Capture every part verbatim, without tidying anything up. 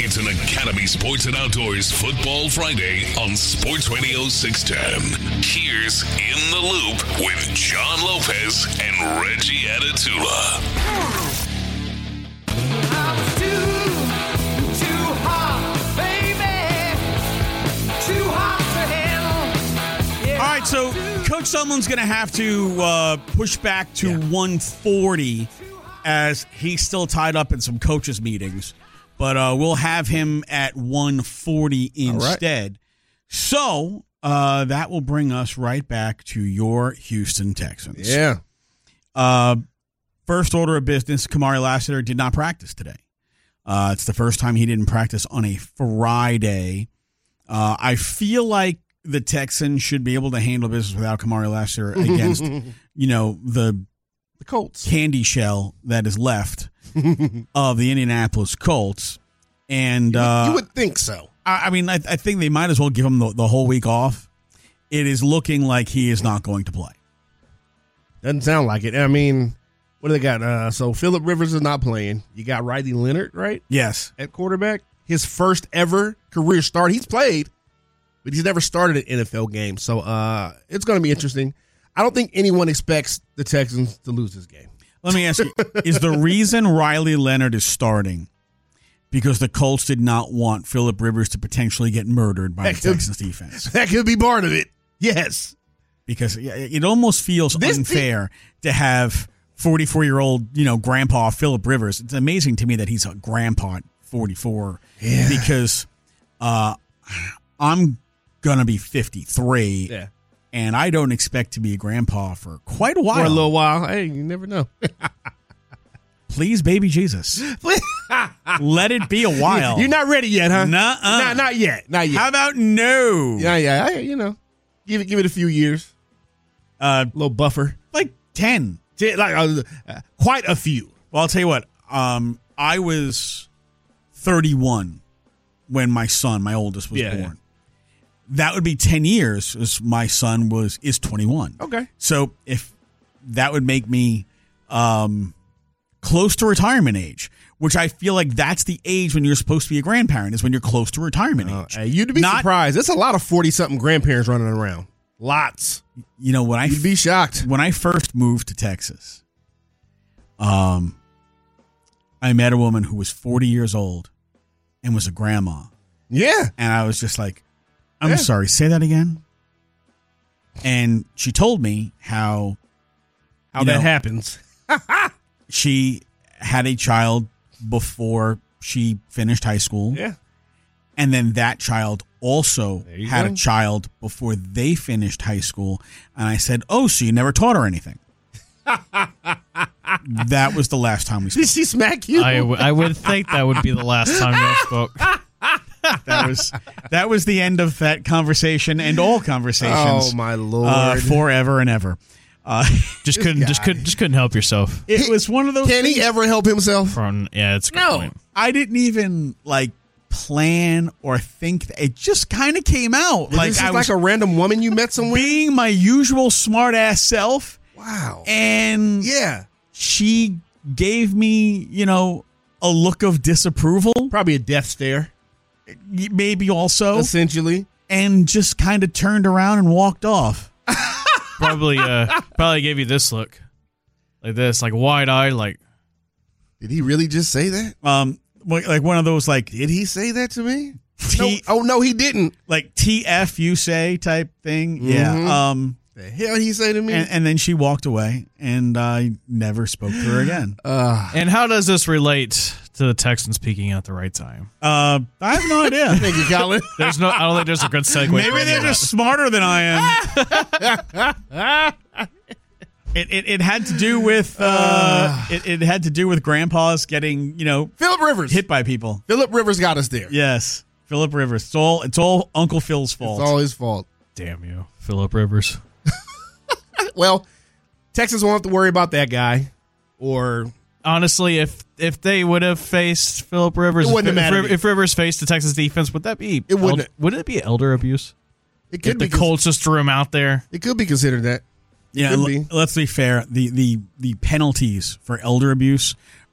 It's an Academy Sports and Outdoors Football Friday on Sports Radio six ten. Here's In the Loop with John Lopez and Reggie Atatula. I was too, too hot, baby. Too hot to handle. Yeah, All right, so Coach Sumlin's going to have to uh, push back to Yeah. one forty as he's still tied up in some coaches' meetings. But uh, we'll have him at one forty instead. Right. So uh, that will bring us right back to your Houston Texans. Yeah. Uh, first order of business, Kamari Lassiter did not practice today. Uh, it's the first time he didn't practice on a Friday. Uh, I feel like the Texans should be able to handle business without Kamari Lassiter against, you know, the The Colts. candy shell that is left of the Indianapolis Colts. And uh, you would think so. I, I mean, I, I think they might as well give him the, the whole week off. It is looking like he is not going to play. Doesn't sound like it. I mean, what do they got? Uh, so Phillip Rivers is not playing. You got Riley Leonard, right, Yes. at quarterback. His first ever career start. He's played, but he's never started an N F L game. So uh, it's going to be interesting. I don't think anyone expects the Texans to lose this game. Let me ask you, is the reason Riley Leonard is starting because the Colts did not want Phillip Rivers to potentially get murdered by the That could- Texans defense? That could be part of it. Yes. Because it almost feels This unfair to have forty-four-year-old, you know, grandpa Phillip Rivers. It's amazing to me that he's a grandpa at forty-four. Yeah. Because uh, I'm going to be fifty-three. Yeah. And I don't expect to be a grandpa for quite a while. For a little while. Hey, you never know. Please, baby Jesus. Let it be a while. You're not ready yet, huh? Nuh-uh. Not, not yet. Not yet. How about no? Yeah, yeah. I, you know, give it, give it a few years. Uh, A little buffer. like ten. Like uh, uh, quite a few. Well, I'll tell you what. Um, I was thirty-one when my son, my oldest, was Yeah, born. yeah. That would be ten years as my son was is twenty-one. Okay. So if that would make me um, close to retirement age, which I feel like that's the age when you're supposed to be a grandparent, is when you're close to retirement Uh, age. hey, you'd be Not- surprised. There's a lot of forty-something grandparents running around. Lots. You know, when I You'd be shocked. when I first moved to Texas, um, I met a woman who was forty years old and was a grandma. Yeah. And I was just like, I'm Yeah. sorry, say that again. And she told me how How You that know, happens. she had a child before she finished high school. Yeah. And then that child also There you had go. a child before they finished high school. And I said, oh, so you never taught her anything. That was the last time we spoke. Did she smack you? I, w- I would think that would be the last time you spoke. That was that was the end of that conversation and all conversations. Oh, my Lord. uh, forever and ever. Uh, Just couldn't, just guy. couldn't, just couldn't help yourself. it was one of those. Can he things- ever help himself? From yeah, it's a good No, point. I didn't even like plan or think. That. It just kind of came out. Like, Like this I is was like a random woman you met somewhere? being my usual smart ass self, Wow. and Yeah. she gave me, you know, a look of disapproval, Probably a death stare, maybe also, essentially. and just kind of turned around and walked off. Probably, uh, probably gave you this look, like this, like wide eyed, like Did he really just say that? Um, like like one of those like Did he say that to me? T, No. Oh, no, he didn't. like T F you say type thing. Yeah. Mhm. Um, The hell did he say to me? and, and then she walked away, and I never spoke to her again. uh, And how does this relate to the Texans peaking at the right time? Uh, I have no idea. thank you, Colin. There's no, I don't think there's a good segue. Maybe for they're that. just smarter than I am. It, it it had to do with uh, it, it had to do with grandpas getting, you know, Phillip Rivers. hit by people. Phillip Rivers got us there. Yes, Phillip Rivers. It's all it's all Uncle Phil's fault. It's all his fault. Damn you, Phillip Rivers. Well, Texans won't have to worry about that guy. Or Honestly, if if they would have faced Phillip Rivers, It wouldn't if, have mattered. if, if Rivers faced the Texas defense, would that be It wouldn't. eld- would it be elder abuse? it If could the be. cons- Colts just threw him out there. It could be considered that. Yeah, Could l- be. let's be fair. The, the the penalties for elder abuse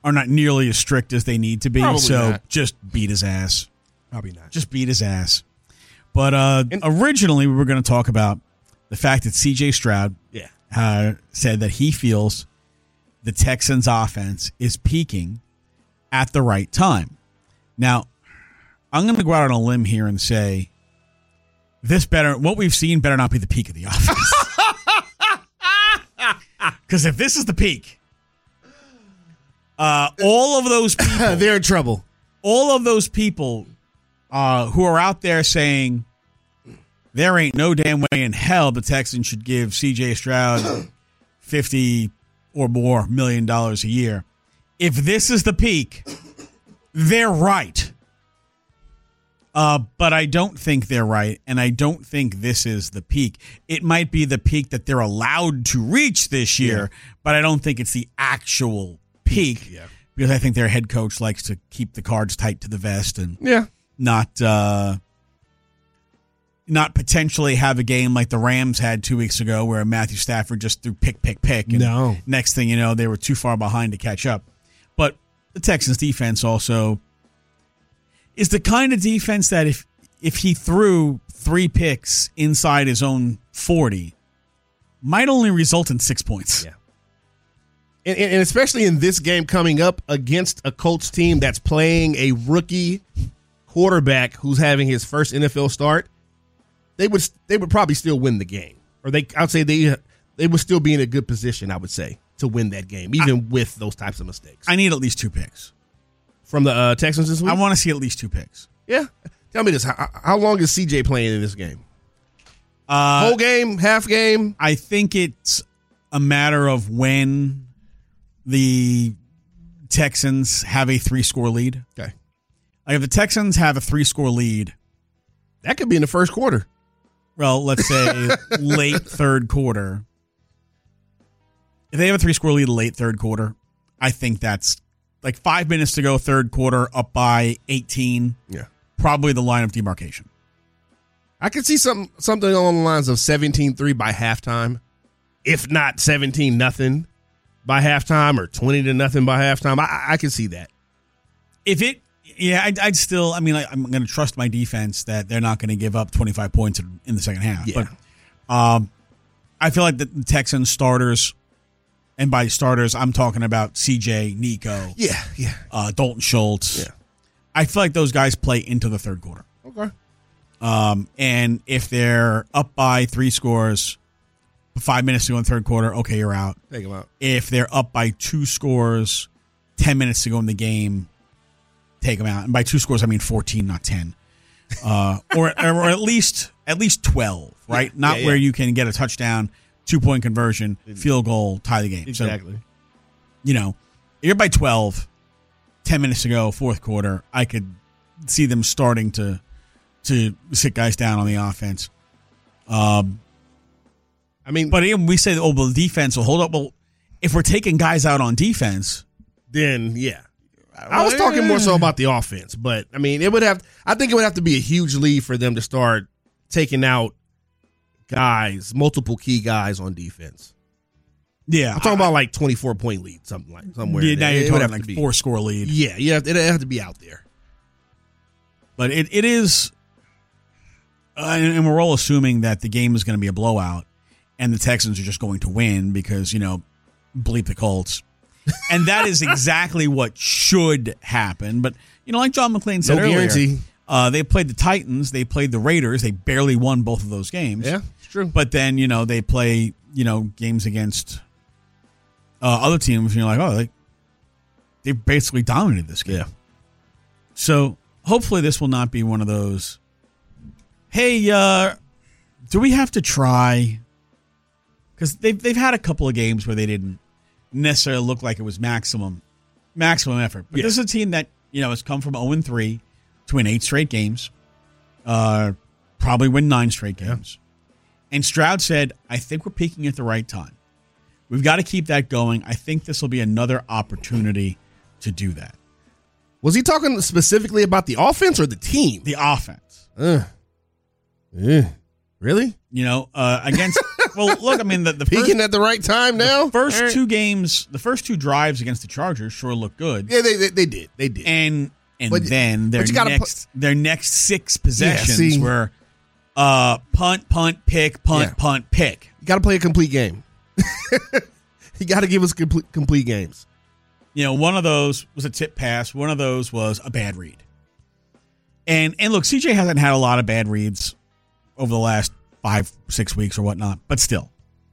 are not nearly as strict as they need to be. Probably so not. just beat his ass. Probably not. Just beat his ass. But uh, And- originally, we were going to talk about the fact that C J Stroud Yeah. uh, said that he feels the Texans' offense is peaking at the right time. Now, I'm going to go out on a limb here and say this better. What we've seen better not be the peak of the offense. Because if this is the peak, uh, all of those people, They're in trouble. all of those people uh, who are out there saying there ain't no damn way in hell the Texans should give C J Stroud fifty or more million dollars a year. If this is the peak, they're right. Uh, but I don't think they're right, and I don't think this is the peak. It might be the peak that they're allowed to reach this year, Yeah. but I don't think it's the actual peak. Yeah. Because I think their head coach likes to keep the cards tight to the vest and Yeah. not uh, not potentially have a game like the Rams had two weeks ago where Matthew Stafford just threw pick, pick, pick. And No. next thing you know, they were too far behind to catch up. But the Texans defense also is the kind of defense that if if he threw three picks inside his own forty, might only result in six points. Yeah. And, and especially in this game coming up against a Colts team that's playing a rookie quarterback who's having his first N F L start, they would they would probably still win the game, or they I'd say they they would still be in a good position. I would say to win that game, even I, with those types of mistakes. I need at least two picks from the uh, Texans this week. I want to see at least two picks. Yeah, tell me this: how, how long is C J playing in this game? Uh, Whole game, half game? I think it's a matter of when the Texans have a three-score lead. Okay. Like if the Texans have a three-score lead, that could be in the first quarter. Well, let's say late third quarter. If they have a three-score lead late third quarter, I think that's like five minutes to go, third quarter, up by eighteen. Yeah. Probably the line of demarcation. I could see something something along the lines of seventeen three by halftime, if not seventeen nothing by halftime or twenty to nothing by halftime. I, I can see that. If it, yeah, I'd, I'd still, I mean, I, I'm going to trust my defense that they're not going to give up twenty-five points in, in the second half. Yeah. But um, I feel like the Texans starters, and by starters, I'm talking about C J, Nico, Yeah, yeah, uh, Dalton Schultz. yeah. I feel like those guys play into the third quarter. Okay. Um, and if they're up by three scores, five minutes to go in the third quarter, okay, you're out. Take them out. If they're up by two scores, ten minutes to go in the game, take them out. And by two scores, I mean fourteen, not ten. Uh, or, or at least at least twelve, right? Yeah, not yeah, where yeah. you can get a touchdown, two-point conversion, field goal, tie the game. Exactly. So, you know, if you're by twelve, ten minutes to go, fourth quarter, I could see them starting to to sit guys down on the offense. Um, I mean, but even we say, oh, well, the defense will hold up. Well, if we're taking guys out on defense, then yeah. I was talking more so about the offense, but I mean, it would have. I think it would have to be a huge lead for them to start taking out guys, multiple key guys on defense. yeah, I'm talking about like twenty-four point lead, something like somewhere. Yeah, in now there. you're It would talking have like to be- four score lead. Yeah, yeah, it'd have to be out there. But it, it is, uh, and and we're all assuming that the game is going to be a blowout and the Texans are just going to win because, you know, bleep the Colts. And that is exactly what should happen. But, you know, like John McClain said No earlier, guarantee. Uh, they played the Titans, they played the Raiders, they barely won both of those games. Yeah, it's true. But then, you know, they play, you know, games against uh, other teams, and you're like, oh, they, they basically dominated this game. Yeah. So hopefully this will not be one of those, hey, uh, do we have to try? Because they've, they've had a couple of games where they didn't necessarily look like it was maximum maximum effort. But Yeah. this is a team that, you know, has come from oh and three to win eight straight games, uh, probably win nine straight games. And Stroud said, I think we're peaking at the right time. We've got to keep that going. I think this will be another opportunity to do that. Was he talking specifically about the offense or the team? The offense. Uh, uh, really? You know, uh, against Well, look, I mean, the, the Peaking first, at the right time now. first All right. two games, the first two drives against the Chargers sure looked good. Yeah, they, they they did. They did. And and But- then their but you gotta next their next six possessions see. were uh, punt, punt, pick, punt, Yeah. punt, pick. You got to play a complete game. You got to give us complete complete games. You know, one of those was a tip pass. One of those was a bad read. And and look, C J hasn't had a lot of bad reads over the last five, six weeks or whatnot, but still.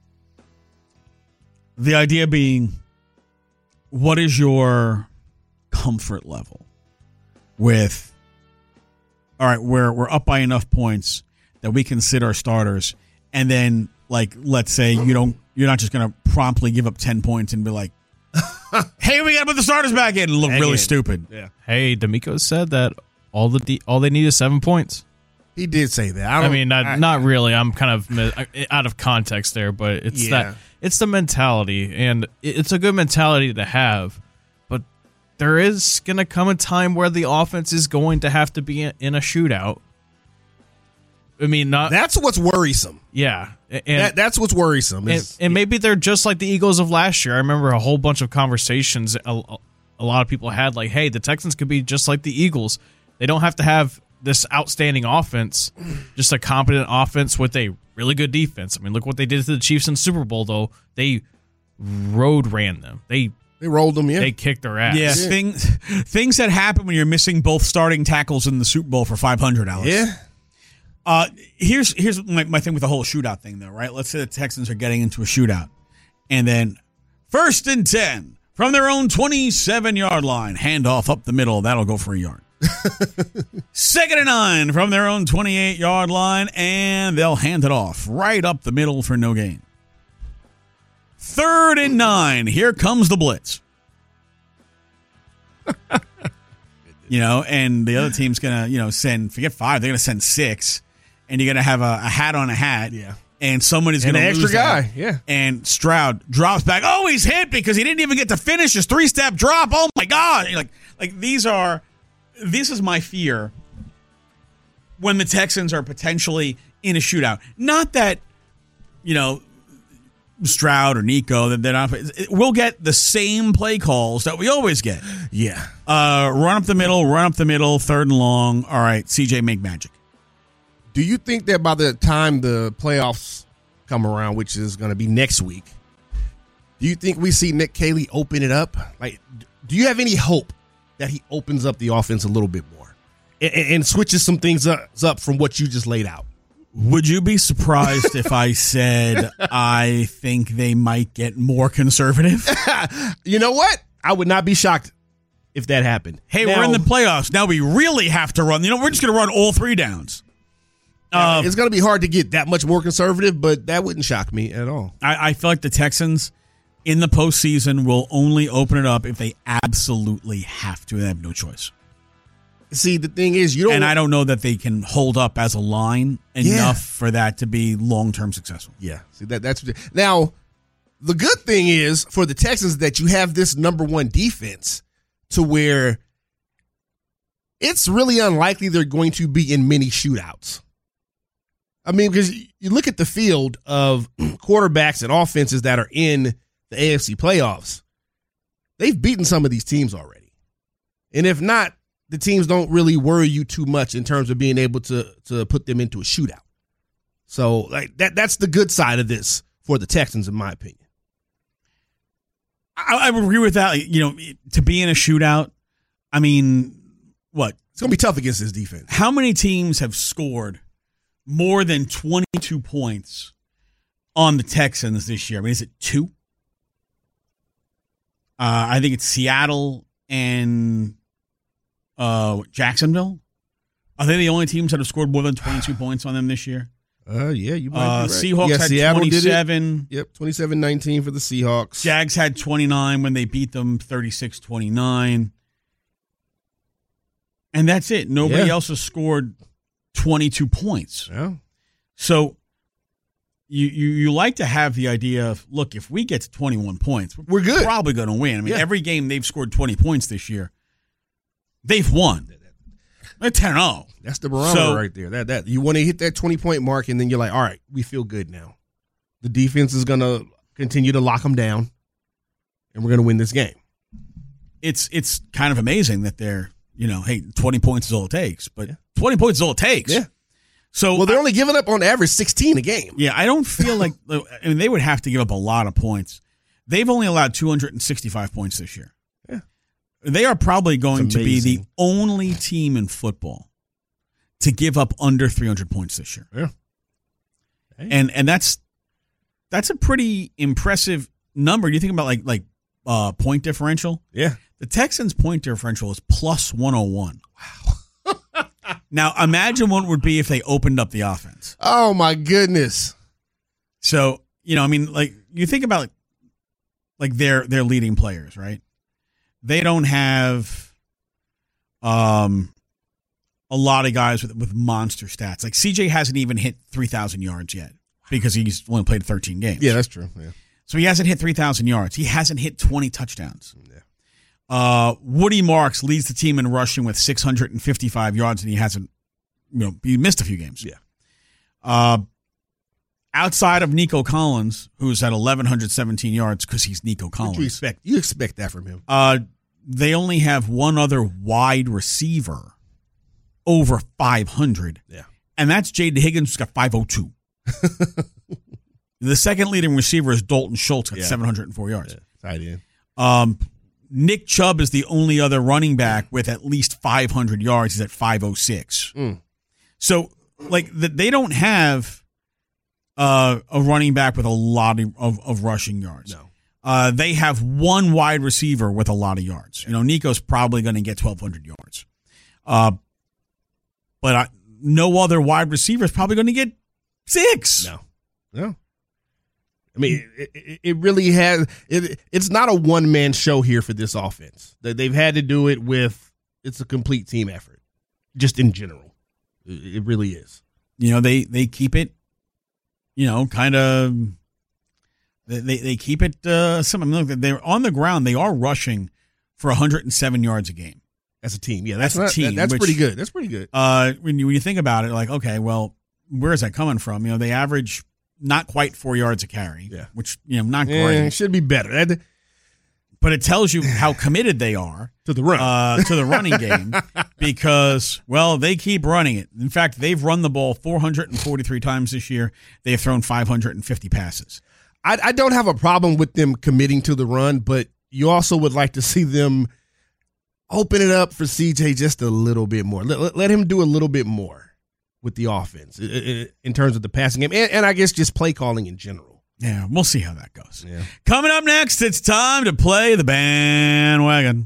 The idea being, what is your comfort level with, all right, we're, we're up by enough points that we can sit our starters, and then, like, let's say you don't, you're not just going to promptly give up ten points and be like, hey, we got to put the starters back in and look Back really in. stupid. Yeah, Hey, D'Amico said that all the de- all they need is seven points. he did say that. I, I don't, mean, not I- not really. I'm kind of mi- out of context there, but it's Yeah. that it's the mentality, and it- it's a good mentality to have. But there is gonna come a time where the offense is going to have to be in in a shootout. I mean, not That's what's worrisome. yeah, and that, that's what's worrisome. and, is- and maybe they're just like the Eagles of last year. I remember a whole bunch of conversations a, a lot of people had, like, hey, the Texans could be just like the Eagles. They don't have to have this outstanding offense, just a competent offense with a really good defense. I mean, look what they did to the Chiefs in the Super Bowl, though. They road ran them. They they rolled them. Yeah, they kicked their ass. Yeah, things things that happen when you're missing both starting tackles in the Super Bowl for five hundred, Alex. yeah. Uh, here's here's my, my thing with the whole shootout thing, though, right? Let's say the Texans are getting into a shootout, and then first and ten from their own twenty-seven-yard line, handoff up the middle, that'll go for a yard. Second and nine from their own twenty-eight-yard line, and they'll hand it off right up the middle for no gain. Third and nine, here comes the blitz. You know, and the other team's gonna, you know, send forget five, they're gonna send six. And you're going to have a, a hat on a hat. Yeah. And somebody's going And to an lose extra that. guy, yeah. And Stroud drops back. Oh, he's hit because he didn't even get to finish his three-step drop. Oh, my God. You're like, like these are – this is my fear when the Texans are potentially in a shootout. Not that, you know, Stroud or Nico, that they're not – we'll get the same play calls that we always get. Yeah. Uh, run up the middle, run up the middle, third and long. All right, C J, make magic. Do you think that by the time the playoffs come around, which is going to be next week, do you think we see Nick Caley open it up? Like, do you have any hope that he opens up the offense a little bit more and, and switches some things up, up from what you just laid out? Would you be surprised if I said I think they might get more conservative? You know what? I would not be shocked if that happened. Hey, Now, we're in the playoffs. Now we really have to run. You know, we're just going to run all three downs. Uh, it's going to be hard to get that much more conservative, but that wouldn't shock me at all. I, I feel like the Texans in the postseason will only open it up if they absolutely have to. They have no choice. See, the thing is, you don't. And I don't know that they can hold up as a line enough Yeah. for that to be long-term successful. Yeah, see that that's now. The good thing is for the Texans that you have this number one defense to where it's really unlikely they're going to be in many shootouts. I mean, because you look at the field of quarterbacks and offenses that are in the A F C playoffs, they've beaten some of these teams already. And if not, the teams don't really worry you too much in terms of being able to to put them into a shootout. So like that that's the good side of this for the Texans, in my opinion. I, I would agree with that. You know, to be in a shootout, I mean, what? It's gonna be tough against this defense. How many teams have scored more than twenty-two points on the Texans this year? I mean, is it two? Uh, I think it's Seattle and uh, Jacksonville. Are they the only teams that have scored more than twenty-two points on them this year? Uh yeah, you might Uh, be right. Seahawks yeah, had Seattle did it. twenty-seven. Yep, twenty-seven nineteen for the Seahawks. Jags had twenty-nine when they beat them thirty-six twenty-nine. And that's it. Nobody Yeah. else has scored twenty-two points. Yeah. So you, you you like to have the idea of, look, if we get to twenty-one points, We're good. probably going to win. I mean, Yeah. every game they've scored twenty points this year, they've won. They're ten and oh. That's the barometer So- right there. That that you want to hit that twenty point mark, and then you're like, all right, we feel good now. The defense is going to continue to lock them down, and we're going to win this game. It's it's kind of amazing that they're, you know, hey, twenty points is all it takes, but Yeah. twenty points is all it takes. Yeah. So Well, they're only giving up on average sixteen a game. yeah, I don't feel like I mean they would have to give up a lot of points. They've only allowed two hundred sixty-five points this year. Yeah. They are probably going It's to be the amazing. only team in football to give up under three hundred points this year. Yeah. Hey. And and that's that's a pretty impressive number. You think about like like uh, point differential. Yeah. The Texans' point differential is plus one oh one. Wow. Now imagine what it would be if they opened up the offense. Oh, my goodness. So, you know, I mean, like you think about like their their leading players, right? They don't have um a lot of guys with with monster stats. Like C J hasn't even hit three thousand yards yet because he's only played thirteen games. Yeah, that's true. Yeah. So he hasn't hit three thousand yards. He hasn't hit twenty touchdowns. Yeah. Uh, Woody Marks leads the team in rushing with six hundred fifty-five yards, and he hasn't, you know, he missed a few games. Yeah. Uh, outside of Nico Collins, who's at eleven seventeen yards because he's Nico What Collins. you expect? You expect that from him. Uh, they only have one other wide receiver over five hundred. Yeah. And that's Jaden Higgins, who's got five oh two. The second leading receiver is Dalton Schultz at Yeah. seven hundred four yards. Yeah. Tight end. Um, Nick Chubb is the only other running back with at least five hundred yards. He's at five oh six. Mm. So, like, the, they don't have uh, a running back with a lot of, of, of rushing yards. No. Uh, they have one wide receiver with a lot of yards. You know, Nico's probably going to get twelve hundred yards. Uh, but I, no other wide receiver is probably going to get six. No. No. I mean, it, it, it really has. It, it's not a one man show here for this offense. They- They've had to do it with. It's a complete team effort, just in general. It, it really is. You know, they, they keep it, you know, kind of, they, they, they keep it, uh, some, I mean, look, they're on the ground. They are rushing for one hundred seven yards a game. That's a team. Yeah, that's, That's a not, team, that- that's which- pretty good. That's pretty good. Uh, when you, when you think about it, like, okay, well, where is that coming from? You know, they average not quite four yards a carry, Yeah. which, you know, not Eh, great, it should be better. That, but it tells you how committed they are to the run. uh, to the running game because, well, they keep running it. In fact, they've run the ball four hundred forty-three times this year. They have thrown five hundred fifty passes. I, I don't have a problem with them committing to the run, but you also would like to see them open it up for C J just a little bit more. Let, let, let him do a little bit more with the offense i- i- in terms of the passing game and, and I guess just play calling in general. Yeah, we'll see how that goes. Yeah. Coming up next, it's time to play the bandwagon.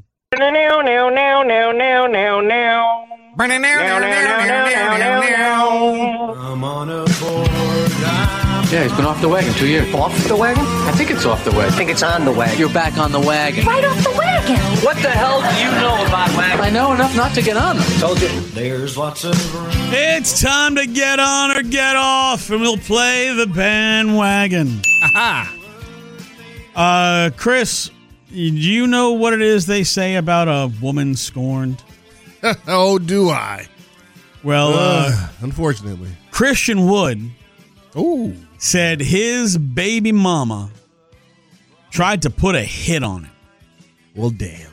I'm on a board. I'm Yeah, he's been off the wagon two years. Off the wagon? I think it's off the wagon. I think it's on the wagon. You're back on the wagon. Right off the wagon. What the hell do you know about wagons? I know enough not to get on them. Told you. There's lots of room. It's time to get on or get off, and we'll play the bandwagon. Aha. Uh, Chris, do you know what it is they say about a woman scorned? Oh, do I? Well, uh, Uh, unfortunately. Christian Wood Oh. said his baby mama tried to put a hit on him. Well, damn.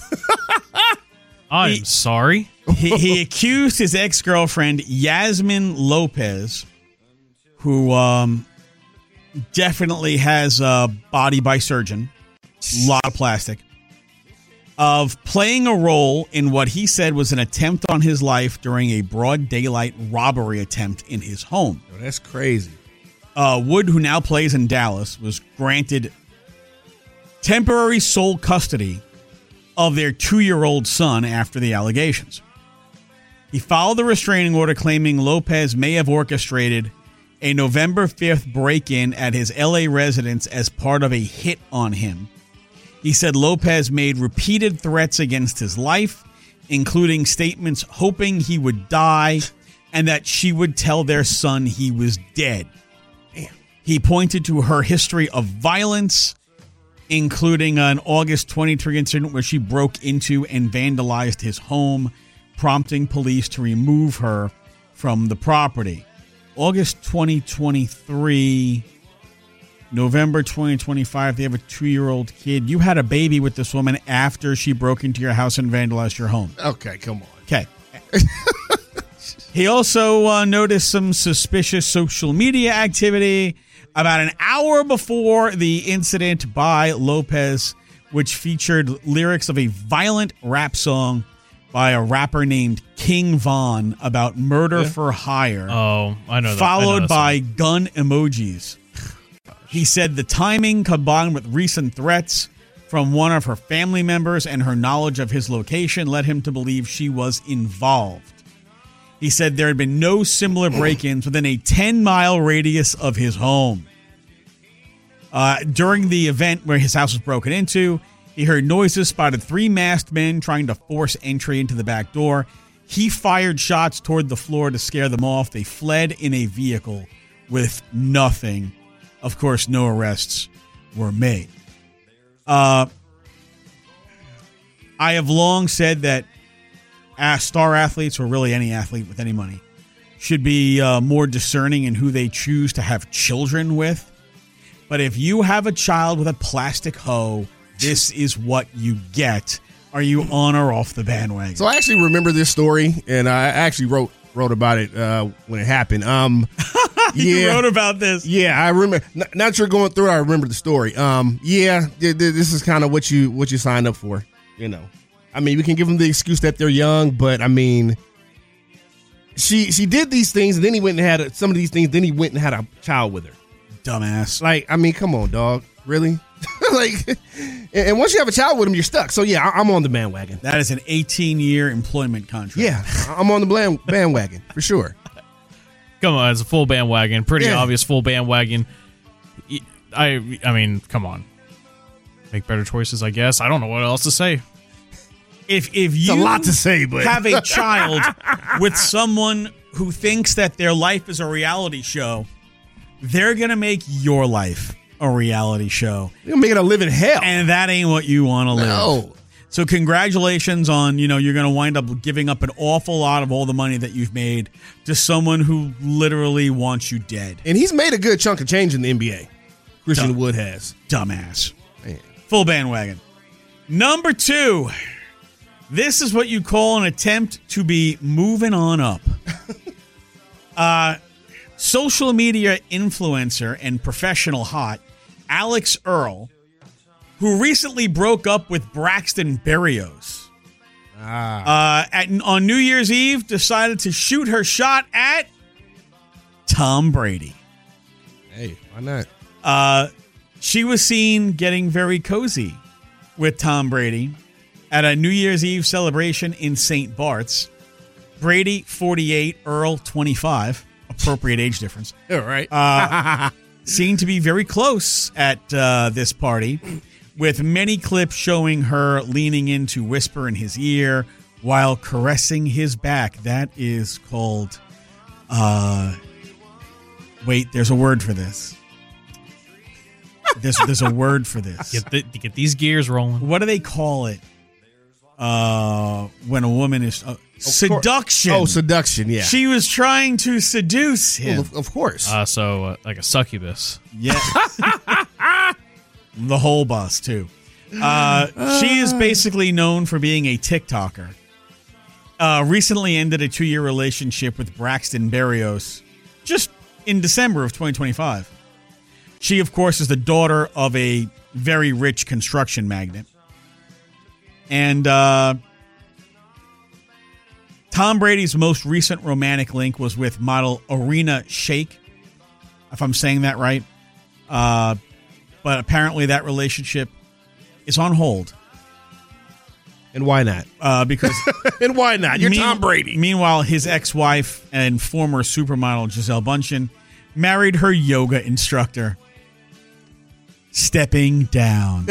I'm He- sorry. He, he accused his ex-girlfriend, Yasmin Lopez, who um, definitely has a body by surgeon, a lot of plastic, of playing a role in what he said was an attempt on his life during a broad daylight robbery attempt in his home. Oh, that's crazy. Uh, Wood, who now plays in Dallas, was granted temporary sole custody of their two-year-old son after the allegations. He filed the restraining order claiming Lopez may have orchestrated a November fifth break-in at his L A residence as part of a hit on him. He said Lopez made repeated threats against his life, including statements hoping he would die and that she would tell their son he was dead. He pointed to her history of violence, including an August twenty-three incident where she broke into and vandalized his home, prompting police to remove her from the property. August twenty twenty-three, November twenty twenty-five. They have a two-year-old kid. You had a baby with this woman after she broke into your house and vandalized your home. Okay, come on. Okay. He also uh, noticed some suspicious social media activity about an hour before the incident by Lopez, which featured lyrics of a violent rap song by a rapper named King Von about murder Yeah. for hire. Oh, I know that. Followed I know that by song. gun emojis. He said the timing combined with recent threats from one of her family members and her knowledge of his location led him to believe she was involved. He said there had been no similar break-ins within a ten-mile radius of his home. Uh, during the event where his house was broken into, he heard noises, spotted three masked men trying to force entry into the back door. He fired shots toward the floor to scare them off. They fled in a vehicle with nothing. Of course, no arrests were made. Uh, I have long said that uh, star athletes, or really any athlete with any money, should be uh, more discerning in who they choose to have children with. But if you have a child with a plastic hoe, this is what you get. Are you on or off the bandwagon? So I actually remember this story, and I actually wrote wrote about it uh, when it happened. Um, you yeah, wrote about this. Yeah, I remember. N- not sure going through it, I remember the story. Um, yeah, th- th- this is kind of what you what you signed up for. You know, I mean, we can give them the excuse that they're young, but I mean, she she did these things, and then he went and had a, some of these things. Then he went and had a child with her. Dumbass. Like, I mean, come on, dog. Really? Like, and, and once you have a child with him, you're stuck. So yeah, I, I'm on the bandwagon. That is an eighteen-year employment contract. Yeah, I'm on the bland- bandwagon for sure. Come on, it's a full bandwagon. Pretty Yeah. obvious full bandwagon. I I mean, come on. Make better choices, I guess. I don't know what else to say. If if you a lot to say, but- have a child with someone who thinks that their life is a reality show, they're gonna make your life a reality show. You're making a living hell. And that ain't what you want to live. No. So congratulations on, you know, you're going to wind up giving up an awful lot of all the money that you've made to someone who literally wants you dead. And he's made a good chunk of change in the N B A. Christian Dumb. Wood has. Dumbass. Man. Full bandwagon. Number two. This is what you call an attempt to be moving on up. uh, social media influencer and professional hot Alex Earl, who recently broke up with Braxton Berrios, Ah. uh, at, on New Year's Eve, decided to shoot her shot at Tom Brady. Hey, why not? Uh, she was seen getting very cozy with Tom Brady at a New Year's Eve celebration in Saint Bart's. Brady, forty-eight, Earl, twenty-five. Appropriate age difference. All right. Uh, seemed to be very close at uh, this party, with many clips showing her leaning in to whisper in his ear while caressing his back. That is called, uh, wait, there's a word for this. There's, there's a word for this. Get the, get these gears rolling. What do they call it? Uh, when a woman is uh, seduction. Oh, seduction, yeah. She was trying to seduce him. Well, of, of course. Uh, so, uh, like a succubus. Yeah. The whole bus, too. Uh, she is basically known for being a TikToker. Uh, recently ended a two-year relationship with Braxton Berrios just in December of twenty twenty-five. She, of course, is the daughter of a very rich construction magnate. And uh, Tom Brady's most recent romantic link was with model Arena Shayk, if I'm saying that right. Uh, but apparently that relationship is on hold. And why not? Uh, because and why not? You're mean- Tom Brady. Meanwhile, his ex-wife and former supermodel Gisele Bündchen married her yoga instructor. Stepping down.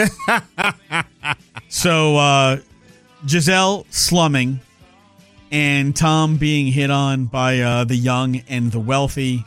So uh, Gisele slumming and Tom being hit on by uh, the young and the wealthy.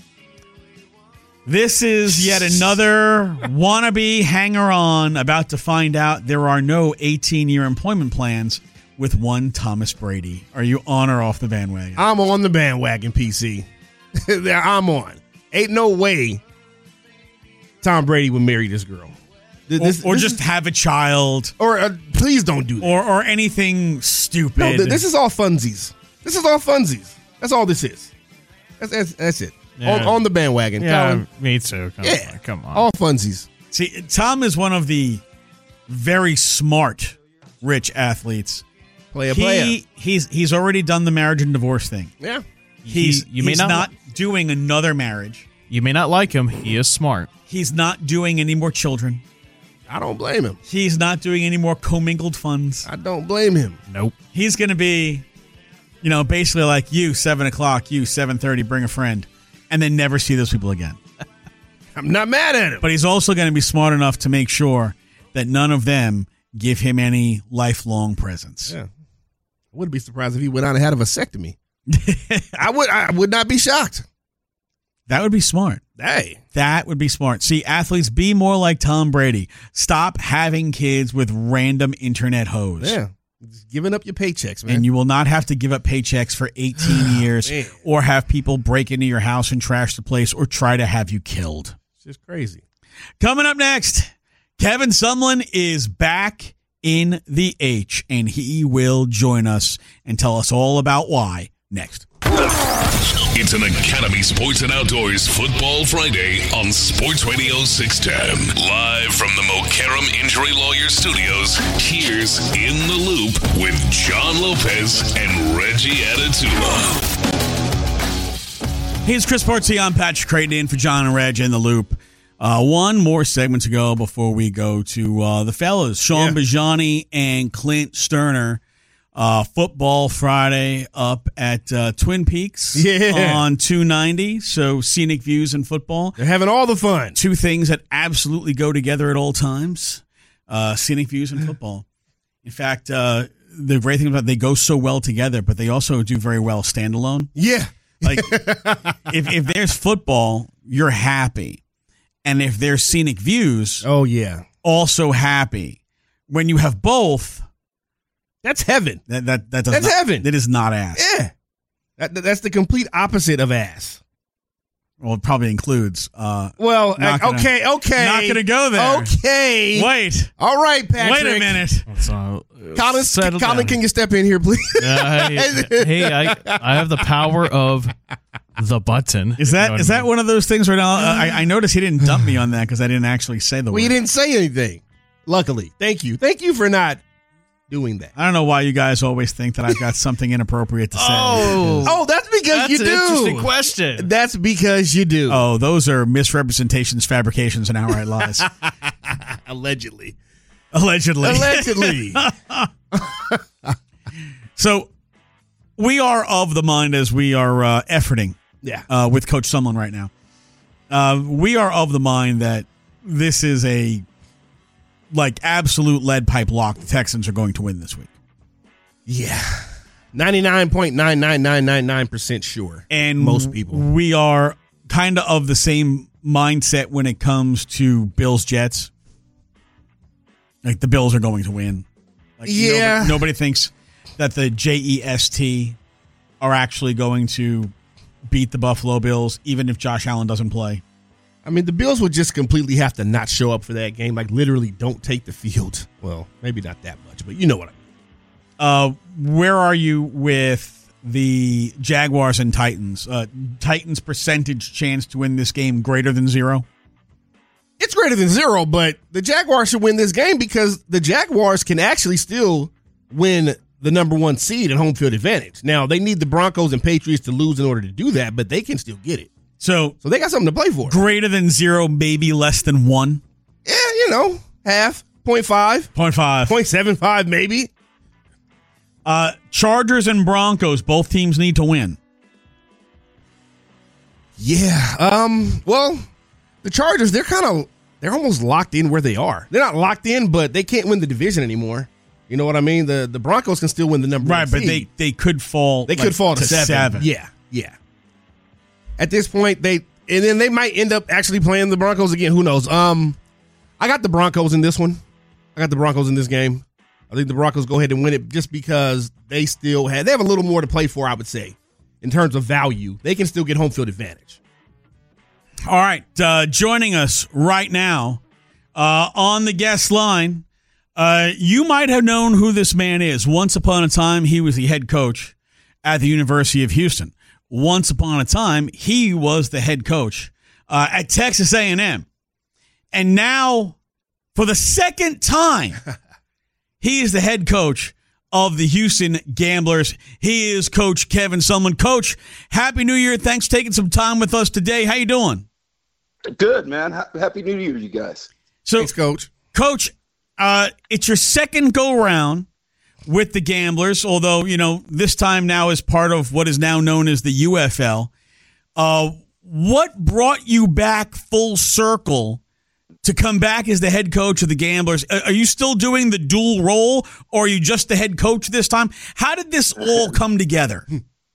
This is yet another wannabe hanger-on about to find out there are no eighteen-year employment plans with one Thomas Brady. Are you on or off the bandwagon? I'm on the bandwagon, P C. I'm on. Ain't no way Tom Brady would marry this girl. This, or or this just is, have a child. or uh, please don't do that. Or, or anything stupid. No, th- this is all funsies. This is all funsies. That's all this is. That's that's, that's it. Yeah. On, on the bandwagon. Yeah, Colin. me too. Come Yeah. on, come on. All funsies. See, Tom is one of the very smart, rich athletes. Play a player. He, he's he's already done the marriage and divorce thing. Yeah. He's He- you may he's not- not doing another marriage. You may not like him. He is smart. He's not doing any more children. I don't blame him. He's not doing any more commingled funds. I don't blame him. Nope. He's going to be, you know, basically like you, seven o'clock, you, seven thirty, bring a friend, and then never see those people again. I'm not mad at him. But he's also going to be smart enough to make sure that none of them give him any lifelong presents. Yeah. I wouldn't be surprised if he went out and had a vasectomy. I would I would not be shocked. That would be smart. Hey. That would be smart. See, athletes, be more like Tom Brady. Stop having kids with random internet hoes. Yeah. Just giving up your paychecks, man. And you will not have to give up paychecks for eighteen years Man. or have people break into your house and trash the place or try to have you killed. It's just crazy. Coming up next, Kevin Sumlin is back in the H, and he will join us and tell us all about why next. It's an Academy Sports and Outdoors Football Friday on Sports Radio six ten. Live from the Mokaram Injury Lawyer Studios, here's In the Loop with John Lopez and Reggie Adetula. Hey, it's Chris Portia. I'm Patrick Creighton in for John and Reg in the Loop. Uh, one more segment to go before we go to uh, the fellas, Sean Yeah. Bajani and Clint Sterner. Uh, Football Friday up at uh, Twin Peaks Yeah. on two ninety. So scenic views and football. They're having all the fun. Two things that absolutely go together at all times. Uh, scenic views and football. In fact, uh, the great thing about it, they go so well together, but they also do very well standalone. Yeah. Like if, if there's football, you're happy. And if there's scenic views, Oh, yeah. also happy. When you have both, That's heaven. that that, that does That's not, heaven. That is not ass. Yeah. That, that's the complete opposite of ass. Well, it probably includes. Uh, Well, Not uh, gonna- okay, okay. not gonna go there. Okay. wait, All right, Patrick. wait a minute. So, Colin, settle Colin down. can you step in here, please? Uh, hey, hey, I, I have the power of the button. Is You know that what is I that mean? one of those things right now? Uh, I, I noticed he didn't dump me on that because I didn't actually say the Well, you word. didn't say anything. Luckily. Thank you. Thank you for not doing that. I don't know why you guys always think that I've got something inappropriate to say. Oh, Oh, that's because that's you an do. interesting question. That's because you do. Oh, those are misrepresentations, fabrications, and outright lies. Allegedly. Allegedly. Allegedly. So we are of the mind as we are uh, efforting yeah. uh, with Coach Sumlin right now. Uh, we are of the mind that this is a like absolute lead pipe lock. The Texans are going to win this week. Yeah. ninety-nine point nine nine nine nine nine percent sure. And most people. we are kind of of the same mindset when it comes to Bills Jets. Like the Bills are going to win. Like Yeah. Nobody, nobody thinks that the J E S T are actually going to beat the Buffalo Bills, even if Josh Allen doesn't play. I mean, the Bills would just completely have to not show up for that game. Like, literally don't take the field. Well, maybe not that much, but you know what I mean. Uh, where are you with the Jaguars and Titans? Uh, Titans percentage chance to win this game greater than zero? It's greater than zero, but the Jaguars should win this game because the Jaguars can actually still win the number one seed and home field advantage. Now, they need the Broncos and Patriots to lose in order to do that, but they can still get it. So So they got something to play for. greater than zero, maybe less than one. Yeah, you know, half, point five, Point five. point seven five maybe. Uh, Chargers and Broncos, both teams need to win. Yeah. Um. Well, the Chargers, they're kind of, they're almost locked in where they are. They're not locked in, but they can't win the division anymore. You know what I mean? The the Broncos can still win the number Right, one but they, seed. they could fall. They like, could fall to, seven. seven. Yeah, yeah. At this point, they and then they might end up actually playing the Broncos again. Who knows? Um, I got the Broncos in this one. I got the Broncos in this game. I think the Broncos go ahead and win it just because they still have they have a little more to play for. I would say, in terms of value, they can still get home field advantage. All right, uh, joining us right now uh, on the guest line, uh, you might have known who this man is. Once upon a time, he was the head coach at the University of Houston. Once upon a time, he was the head coach uh, at Texas A and M. And now, for the second time, he is the head coach of the Houston Gamblers. He is Coach Kevin Sumlin. Coach, Happy New Year. Thanks for taking some time with us today. How you doing? Good, man. Happy New Year, you guys. So, Thanks, Coach. Coach, uh, it's your second go-round with the Gamblers, although, you know, this time now is part of what is now known as the U F L. Uh, what brought you back full circle to come back as the head coach of the Gamblers? Are you still doing the dual role, or are you just the head coach this time? How did this all come together?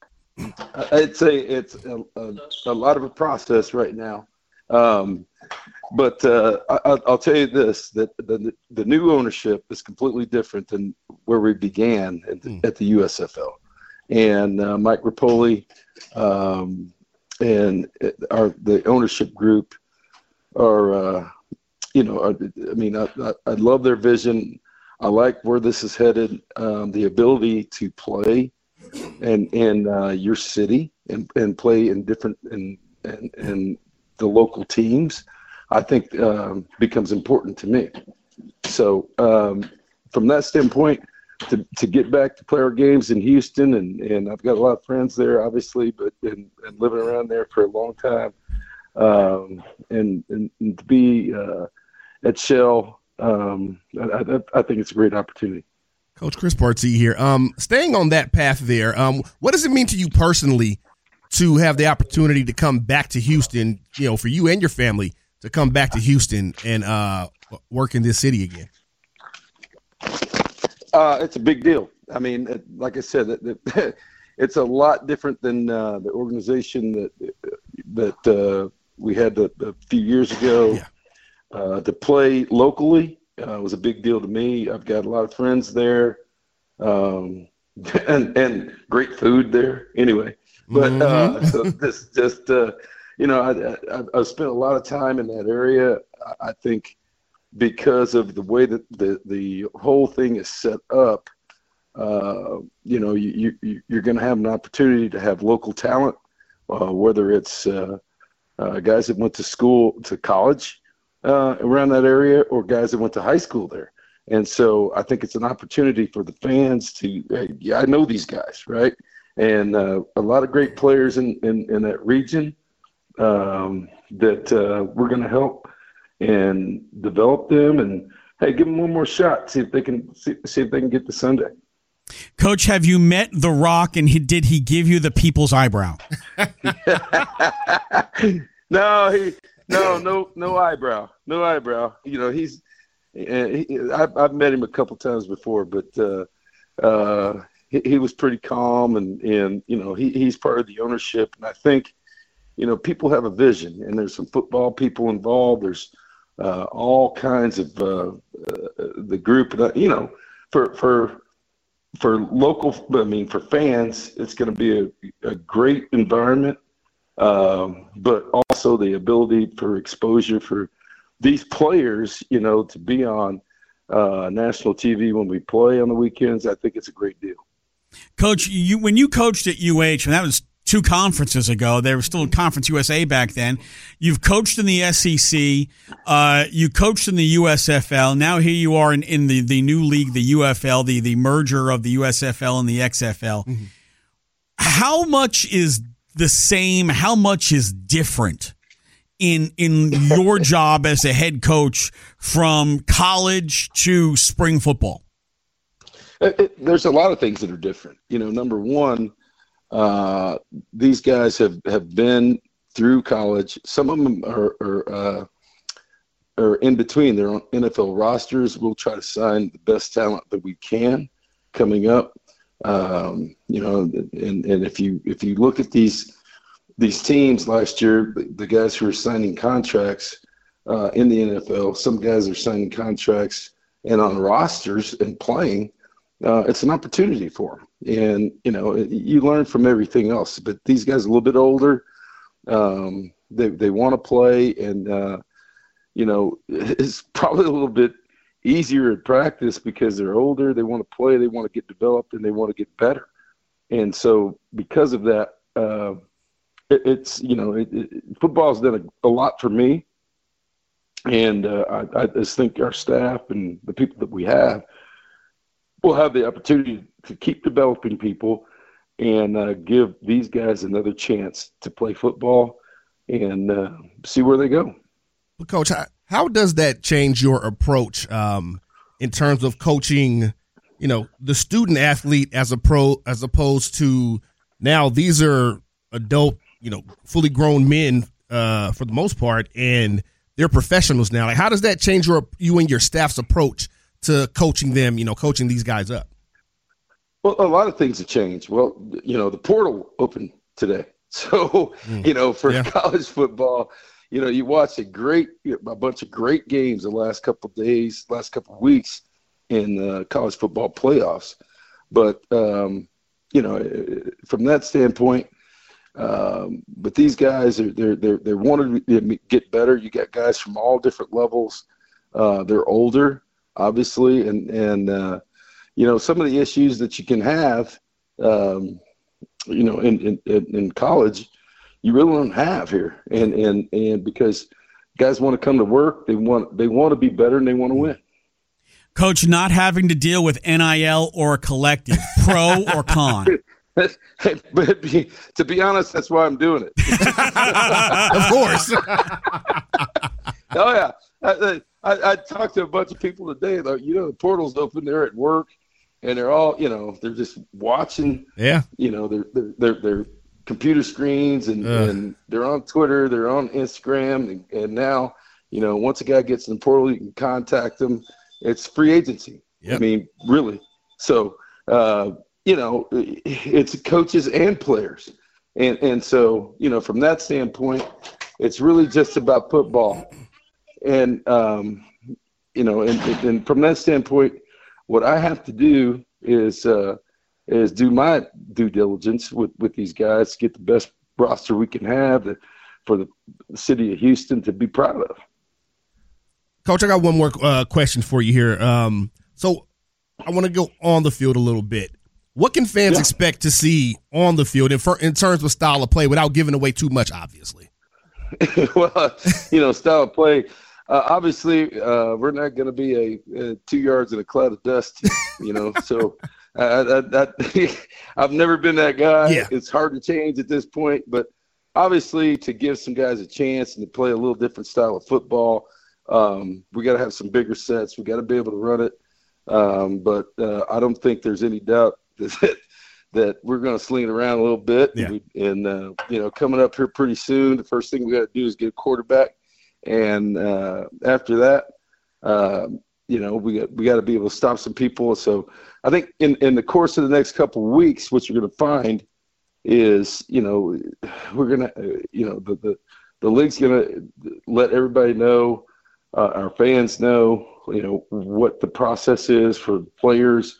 It's a it's a, a, a lot of a process right now, um, but uh, I, I'll tell you this: that the the new ownership is completely different than where we began at the, at the U S F L, and uh, Mike Rapoli um, and our the ownership group are. Uh, You know, I, I mean, I, I, I love their vision. I like where this is headed. Um, the ability to play in in uh, your city and, and play in different and and and the local teams, I think um, becomes important to me. So um, from that standpoint, to to get back to play our games in Houston, and, and I've got a lot of friends there, obviously, but and, and living around there for a long time, um, and, and and to be uh, at Shell, um, I, I, I think it's a great opportunity. Coach Chris Partee here. Um, staying on that path there, um, what does it mean to you personally to have the opportunity to come back to Houston, you know, for you and your family to come back to Houston and uh, work in this city again? Uh, it's a big deal. I mean, it, like I said, it, it, it's a lot different than uh, the organization that that uh, we had a, a few years ago. Yeah. Uh, to play locally uh, was a big deal to me. I've got a lot of friends there, um, and and great food there. Anyway, but uh, so this just uh, you know, I, I I've spent a lot of time in that area. I think because of the way that the the whole thing is set up, uh, you know, you, you you're going to have an opportunity to have local talent, uh, whether it's uh, uh, guys that went to school to college. Uh, around that area, or guys that went to high school there. And so I think it's an opportunity for the fans to, uh, yeah, I know these guys, right? And uh, a lot of great players in, in, in that region um, that uh, we're going to help and develop them, and, hey, give them one more shot, see if they can see, see if they can get to Sunday. Coach, have you met The Rock, and he, did he give you the people's eyebrow? No, he – No, no, no eyebrow, no eyebrow. You know, he's. He, I've, I've met him a couple times before, but uh, uh, he, he was pretty calm, and, and you know, he, he's part of the ownership. And I think, you know, people have a vision, and there's some football people involved. There's uh, all kinds of uh, uh, the group. You know, for for for local, I mean, for fans, it's going to be a, a great environment. Um, but also the ability for exposure for these players, you know, to be on uh, national T V when we play on the weekends. I think it's a great deal. Coach, you when you coached at U H, and that was two conferences ago, there was still Conference U S A back then. You've coached in the S E C. Uh, you coached in the U S F L. Now here you are in, in the, the new league, the U F L, the, the merger of the U S F L and the X F L. Mm-hmm. How much is the same, how much is different in in your job as a head coach from college to spring football? It, it, there's a lot of things that are different. You know, number one, uh, these guys have, have been through college. Some of them are are, uh, are in between. They're on N F L rosters. We'll try to sign the best talent that we can coming up. Um, you know, and, and if you if you look at these these teams last year, the, the guys who are signing contracts uh, in the N F L, some guys are signing contracts and on rosters and playing. Uh, it's an opportunity for them, and you know you learn from everything else. But these guys are a little bit older. Um, They they want to play, and uh, you know, it's probably a little bit easier at practice because they're older. They want to play. They want to get developed, and they want to get better. And so, because of that, uh, it, it's you know, it, it, football's done a, a lot for me. And uh, I, I just think our staff and the people that we have will have the opportunity to keep developing people and uh, give these guys another chance to play football and uh, see where they go. Well, Coach, how, how does that change your approach um, in terms of coaching, you know, the student athlete as a pro, as opposed to now these are adult, you know, fully grown men uh, for the most part, and they're professionals now. Like, how does that change your you and your staff's approach to coaching them, you know, coaching these guys up? Well, a lot of things have changed. Well, you know, the portal opened today. So, mm. you know, for yeah. college football, you know, you watched a great, a bunch of great games the last couple of days, last couple of weeks in the college football playoffs. But, um, you know, from that standpoint, um, but these guys are they're they're they wanting to get better. You got guys from all different levels. Uh, they're older, obviously, and and uh, you know, some of the issues that you can have, um, you know, in, in in college, you really don't have here, and and and because guys want to come to work, they want they want to be better, and they want to win. Coach, not having to deal with N I L or a collective, pro or con. But be, to be honest, that's why I'm doing it. Of course. Oh yeah, I, I, I talked to a bunch of people today. Like, you know, the portal's open. They're at work, and they're all, you know, they're just watching. Yeah. You know, they're they're they're, they're computer screens, and, and they're on Twitter. They're on Instagram, and, and now, you know, once a guy gets in the portal, you can contact them. It's free agency. Yep. I mean, really. So. Uh, You know, it's coaches and players. And and so, you know, from that standpoint, it's really just about football. And, um, you know, and, and from that standpoint, what I have to do is uh, is do my due diligence with, with these guys, get the best roster we can have to, for the city of Houston to be proud of. Coach, I got one more uh, question for you here. Um, so I want to go on the field a little bit. What can fans yeah. expect to see on the field in, for, in terms of style of play without giving away too much, obviously? Well, you know, style of play, uh, obviously uh, we're not going to be a, a two yards in a cloud of dust, you know. So I, I, I, I've never been that guy. Yeah. It's hard to change at this point. But obviously to give some guys a chance and to play a little different style of football, um, we got to have some bigger sets. We got to be able to run it. Um, but uh, I don't think there's any doubt that that we're going to sling it around a little bit. Yeah. And, we, and uh, you know, coming up here pretty soon, the first thing we got to do is get a quarterback. And uh, after that, uh, you know, we got we got to be able to stop some people. So I think in, in the course of the next couple of weeks, what you're going to find is, you know, we're going to, uh, you know, the, the, the league's going to let everybody know, uh, our fans know, you know, what the process is for players,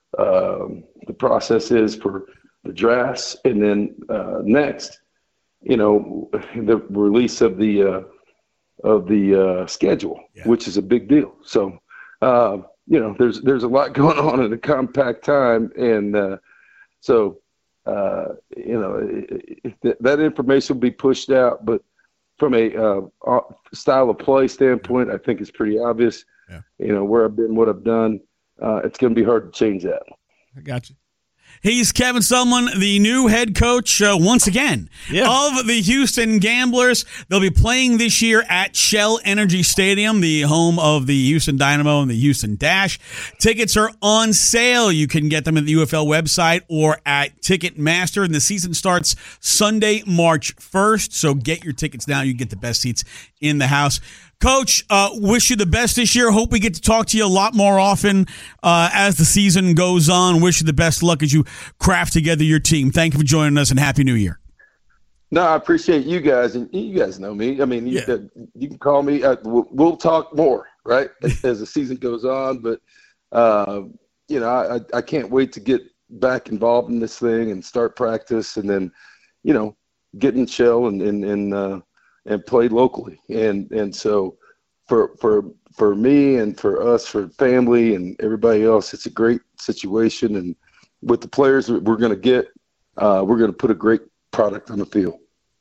um, the process is for the drafts, and then uh, next, you know, the release of the uh, of the uh, schedule, yeah. which is a big deal. So, uh, you know, there's there's a lot going on in a compact time, and uh, so uh, you know it, it, that information will be pushed out. But from a uh, style of play standpoint, I think it's pretty obvious. Yeah. You know, where I've been, what I've done, uh, it's going to be hard to change that. I got you. He's Kevin Sumlin, the new head coach, uh, once again, yeah. of the Houston Gamblers. They'll be playing this year at Shell Energy Stadium, the home of the Houston Dynamo and the Houston Dash. Tickets are on sale. You can get them at the U F L website or at Ticketmaster. And the season starts Sunday, March first. So get your tickets now. You get the best seats in the house. Coach, uh, wish you the best this year. Hope we get to talk to you a lot more often uh, as the season goes on. Wish you the best luck as you craft together your team. Thank you for joining us, and Happy New Year. No, I appreciate you guys, and you guys know me. I mean, you, yeah. uh, you can call me. Uh, we'll, we'll talk more, right, as, as the season goes on. But, uh, you know, I, I can't wait to get back involved in this thing and start practice, and then, you know, get in Shell and, and, and uh, and play locally. And and so for for for me and for us, for family and everybody else, it's a great situation. And with the players that we're going to get, uh, we're going to put a great product on the field.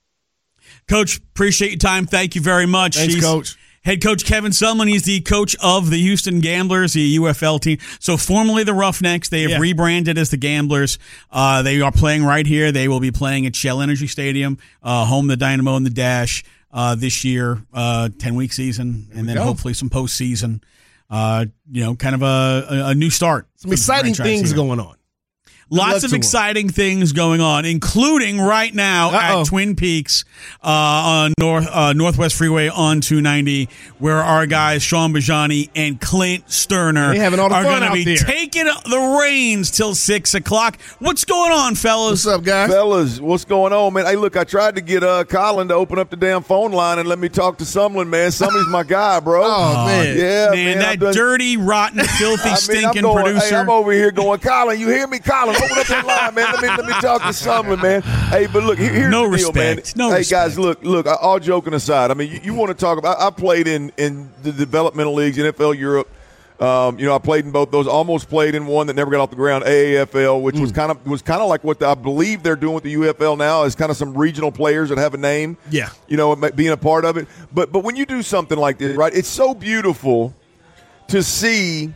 Coach, appreciate your time. Thank you very much. Thanks, He's Coach. Head coach Kevin Sumlin. He's the coach of the Houston Gamblers, the U F L team. So formerly the Roughnecks. They have Yeah. rebranded as the Gamblers. Uh, they are playing right here. They will be playing at Shell Energy Stadium, uh, home the Dynamo and the Dash uh, this year, uh, ten-week season, and then go. hopefully some postseason. Uh, you know, kind of a, a, a new start. Some exciting things here. going on. Lots luck of to exciting things going on, including right now Uh-oh. at Twin Peaks uh, on North uh, Northwest Freeway on two ninety, where our guys Sean Bajani and Clint Sterner They having all the are fun going to out be there. taking the reins till six o'clock. What's going on, fellas? What's up, guys? Fellas, what's going on, man? Hey, look, I tried to get uh, Colin to open up the damn phone line and let me talk to Sumlin, man. Sumlin's my guy, bro. Oh, man. Yeah, man, man. that I've done- dirty, rotten, filthy, I mean, stinking I'm going, producer. Hey, I'm over here going, Colin, you hear me? Colin, open up that line, man. Let me let me talk to Sumlin, man. Hey, but look, here, here's No the deal, respect. man. No hey, respect. guys, look, look. All joking aside, I mean, you, you want to talk about? I played in in the developmental leagues, N F L Europe. Um, you know, I played in both those. Almost played in one that never got off the ground, A A F L, which Mm. was kind of was kind of like what the, I believe they're doing with the U F L now. Is kind of some regional players that have a name. Yeah. you know, being a part of it. But but when you do something like this, right? It's so beautiful to see.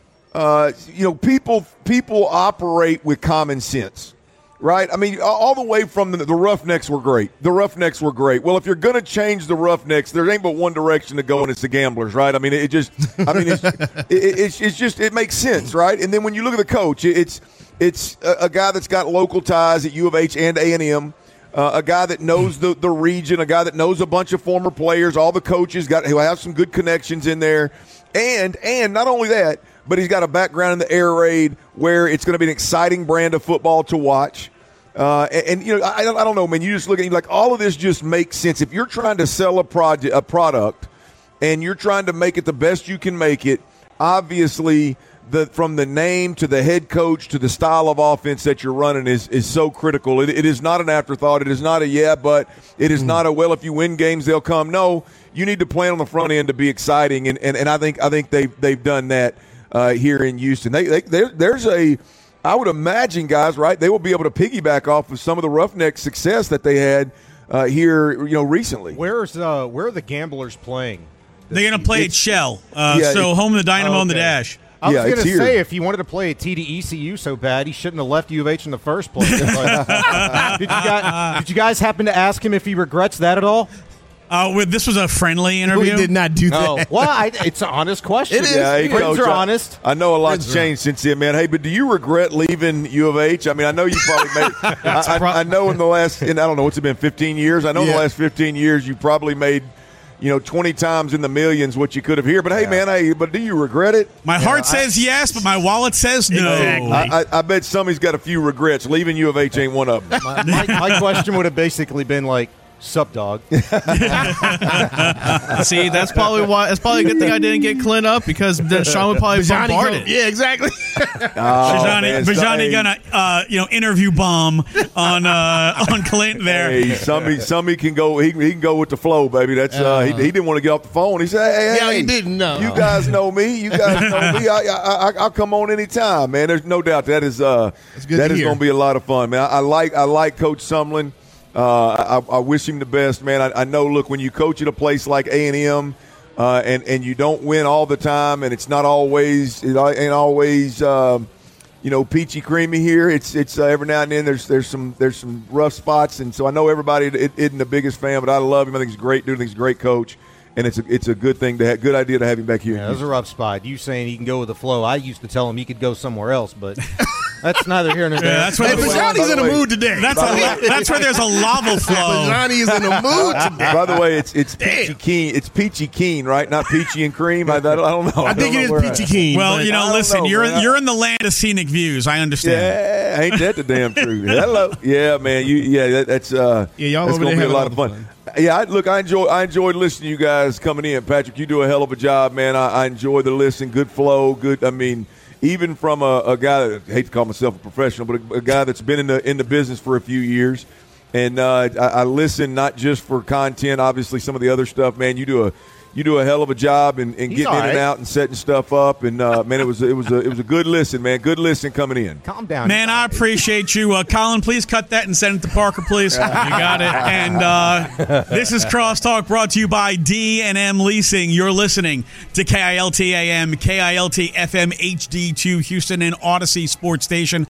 Uh, you know, people people operate with common sense, right? I mean, all all the way from the, the Roughnecks were great. The Roughnecks were great. Well, if you're going to change the Roughnecks, there ain't but one direction to go, and it's the Gamblers, right? I mean, it just, I mean, it's, it, it's, it's just, it makes sense, right? And then when you look at the coach, it, it's, it's a, a guy that's got local ties at U of H and A and M. Uh, a guy that knows the, the region, a guy that knows a bunch of former players, all the coaches got who have some good connections in there, and and not only that, but he's got a background in the air raid where it's going to be an exciting brand of football to watch. Uh, and, and you know, I, I don't know, man. You just look at you like all of this just makes sense. If you're trying to sell a project, a product, and you're trying to make it the best you can make it, obviously. The, from the name to the head coach to the style of offense that you're running is, is so critical. It, it is not an afterthought. It is not a yeah, but it is mm. not a well. If you win games, they'll come. No, you need to plan on the front end to be exciting, and, and, and I think I think they've they've done that uh, here in Houston. They, they there's a I would imagine guys right they will be able to piggyback off of some of the Roughnecks' success that they had uh, here you know recently. Where's uh where are the Gamblers playing? They're going to play at Shell, uh, yeah, so it, home of the Dynamo okay. and the Dash. I was yeah, going to here. say, if he wanted to play at T D E C U so bad, he shouldn't have left U of H in the first place. But, did, you guys, did you guys happen to ask him if he regrets that at all? Uh, with, this was a friendly interview. We did not do No. that. Well, I, it's an honest question. It is. Yeah, hey, Friends Coach, are I- honest. I know a lot's Friends are changed since then, man. Hey, but do you regret leaving U of H? I mean, I know you probably made. I, I, I know in the last, in, I don't know, what's it been, fifteen years? I know in Yeah. the last fifteen years you probably made, you know, twenty times in the millions what you could have here. But hey, man, hey, but do you regret it? My heart says yes, but my wallet says no. Exactly. I, I, I bet somebody's got a few regrets. Leaving U of H ain't one of them. My, my, my question would have basically been like, sup, dog? See, that's probably why. That's probably a good thing I didn't get Clint up because then Sean would probably Bajani bombard go- it. Yeah, exactly. Bajani, man, Bajani hey. gonna uh, you know interview bomb on uh, on Clint there. Hey, somebody, somebody can go. He, he can go with the flow, baby. That's uh, he, he didn't want to get off the phone. He said, "Hey, hey, Yeah, hey, he didn't know. You guys know me. You guys know me. I, I, I, I'll come on anytime, man. There's no doubt that is uh, good that to is hear. going to be a lot of fun, man. I, I like I like Coach Sumlin. Uh, I, I wish him the best, man. I, I know. Look, when you coach at a place like A and M, uh, and and you don't win all the time, and it's not always it ain't always. Um, You know, peachy creamy here. It's it's uh, every now and then there's there's some there's some rough spots, and so I know everybody it, isn't the biggest fan, but I love him. I think he's a great dude. I think he's a great coach, and it's a it's a good thing to have, good idea to have him back here. Yeah, that was a rough spot. You saying he can go with the flow. I used to tell him he could go somewhere else, but that's neither here nor there. Yeah, that's where Hey, the- Bajani's in a mood today. That's a, that's where there's a lava flow. Bajani is in a mood today. By the way, it's it's peachy keen. It's peachy keen, right? Not peachy and cream. I, I, don't, I don't know. I think don't it know is where peachy I- keen. Well, but- you I know, don't listen, know, you're man. you're in the land of scenic views. I understand. Yeah, ain't that the damn truth? Hello, yeah, man. You, yeah, that, that's uh, Yeah, y'all that's over gonna there be a having lot all of the fun. Yeah, I, look, I enjoy, I enjoyed listening to you guys coming in, Patrick. You do a hell of a job, man. I, I enjoy the listen, good flow, good. I mean, even from a, a guy that I hate to call myself a professional, but a, a guy that's been in the in the business for a few years. And uh, I, I listen not just for content, obviously some of the other stuff, man. You do a you do a hell of a job in, in getting in right. and out and setting stuff up. And uh, man, it was it was a it was a good listen, man. Good listen coming in. Calm down, man. I appreciate you, uh, Colin. Please cut that and send it to Parker, please. You got it. And uh, this is Crosstalk brought to you by D and M Leasing. You're listening to K I L T A M, K I L T F M H D two, Houston and Odyssey Sports Station.